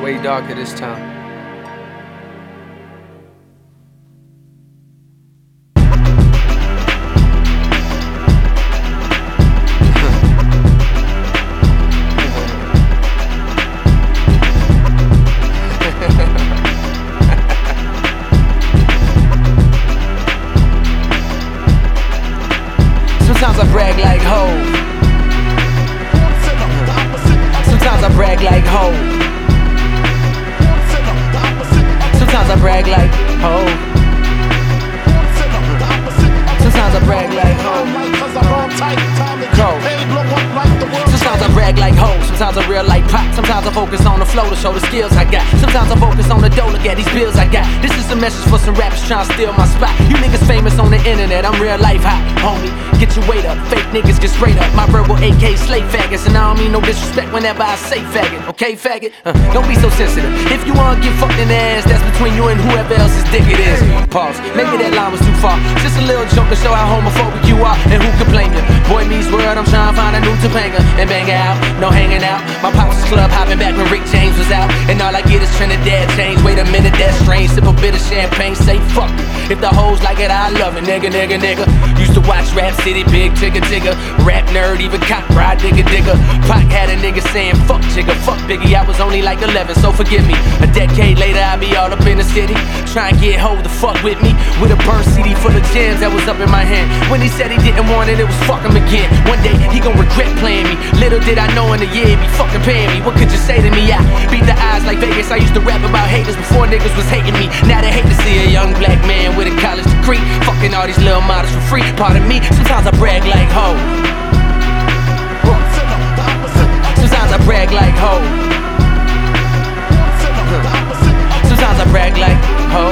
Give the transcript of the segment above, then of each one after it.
way darker this time. Sometimes I brag like ho. Sometimes I brag like ho. Sometimes I brag like ho. Sometimes I brag like ho. Sometimes I brag like ho. Sometimes I real like pop. Sometimes I focus on the flow to show the skills I got. Sometimes I focus on the dough, look at these bills I got. This is a message for some rappers trying to steal my spot. You niggas famous on the internet, I'm real life hot, homie. Get your weight up, fake niggas get straight up. My verbal AK slave faggots, and I don't mean no disrespect whenever I say faggot, okay faggot? Don't be so sensitive. If you wanna get fucked in the ass, that's between you and whoever else's dick it is. Pause, maybe that line was too far. Just a little joke to show how homophobic you are, and who can blame you? Boy meets world, I'm trying to find a new Topanga and bang out, no hanging out. My pops was club hopping back when Rick James was out, and all I get is Trinidad change. Wait a minute, that's strange. Sip a bit of champagne, say fuck it. If the hoes like it, I love it, nigga, nigga, nigga. Used to watch Rap City, big tigger, tigger. Rap nerd, even cop ride, digger, digger. Pac had a nigga saying fuck Jigga, fuck Biggie. I was only like 11, so forgive me. A decade later, I be all up in the city, trying to get hold the fuck with me. With a burn CD full of gems that was up in my hand. When he said he didn't want it, it was fuck him again. One day, he gon' regret playing me. Little did I know in a year, he be fucking paying me. What could you say to me? I beat the odds like Vegas. I used to rap about haters before niggas was hating me. Now they hate to see a young black man with a college degree fucking all these little models for free. Pardon me, sometimes I brag like ho. Sometimes I brag like ho. Sometimes I brag like ho.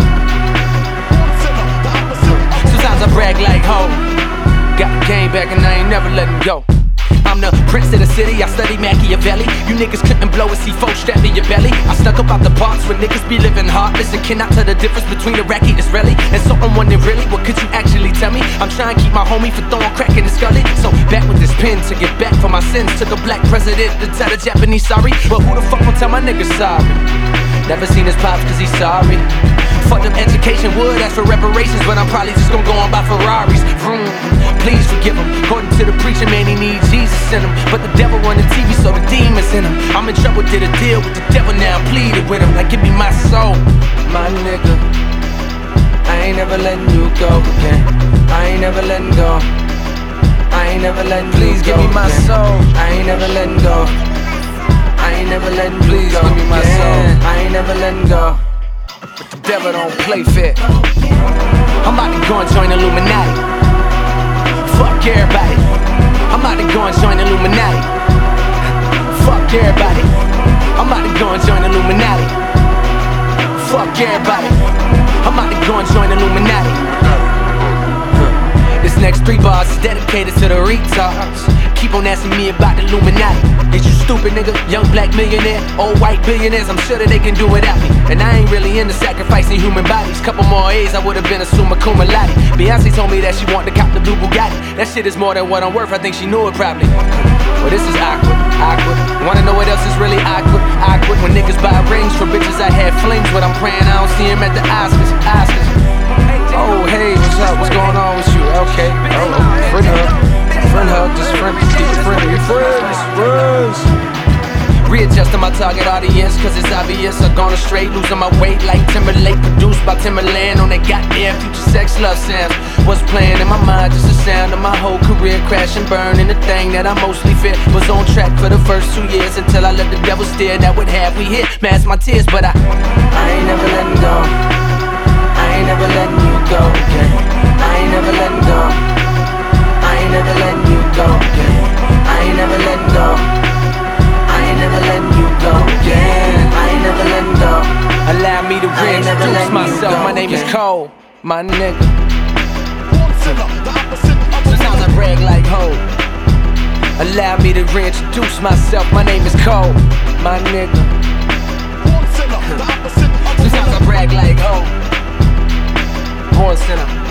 Sometimes I brag like ho. Got the game back and I ain't never letting go. I'm the prince of the city, I study Machiavelli. You niggas couldn't blow a C4 strap to your belly. I snuck up out the parts where niggas be living hard. Listen, cannot tell the difference between Iraqi and Israeli. And so I'm wondering really, what could you actually tell me? I'm trying to keep my homie from throwing crack in his gully. So back with this pen to get back for my sins. Took a black president to tell the Japanese sorry. But who the fuck will tell my niggas sorry? Never seen his pops cause he's sorry. Fucked up education, would ask for reparations, but I'm probably just gonna go on by Ferraris. Vroom. Please forgive him. According to the preacher, man, he needs Jesus in him. But the devil run the TV, so the demons in him. I'm in trouble, did a deal with the devil, now I'm pleading with him. Like, give me my soul, my nigga. I ain't never letting you go again. I ain't never letting go. I ain't never letting Please give me my soul. I ain't never letting go. I ain't never letting Please go. Give me my soul. I ain't never letting go. But the devil don't play fair. I'm about to go and join Illuminati. Fuck everybody. I'm about to go and join Illuminati. Fuck everybody. I'm about to go and join Illuminati. Fuck everybody. I'm about to go and join Illuminati. This next 3 bars is dedicated to the retards. Keep on asking me about the Illuminati. Is you stupid nigga? Young black millionaire, old white billionaires, I'm sure that they can do without me. And I ain't really into sacrificing human bodies. Couple more A's, I would've been a summa cum laude. Beyonce told me that she wanted to cop the blue Bugatti. That shit is more than what I'm worth, I think she knew it probably. Well, this is awkward, awkward. Wanna know what else is really awkward? Awkward when niggas buy rings for bitches I had flings with. I'm praying I don't see him at the Oscars, Oscars. Oh, hey, what's up? What's going on with you? Okay, friend hug, just friend, keep it friendly. Friends. Readjusting my target audience, cause it's obvious I've gone astray, losing my weight like Timberlake, produced by Timberland on that goddamn Future Sex Love sounds. What's playing in my mind, just the sound of my whole career crash and burn. And the thing that I mostly fear was on track for the first 2 years, until I let the devil steer. That would have we hit, mask my tears, but I ain't never letting go. I ain't never letting you go again. I ain't never letting go. I ain't never letting you go again. I ain't never letting go. I ain't never letting you go again. I ain't never letting go. Allow me to reintroduce myself. My name is Cole, my nigga. Sometimes I brag like ho. Allow me to reintroduce myself. My name is Cole, my nigga. Sometimes I brag like ho. Born sinner.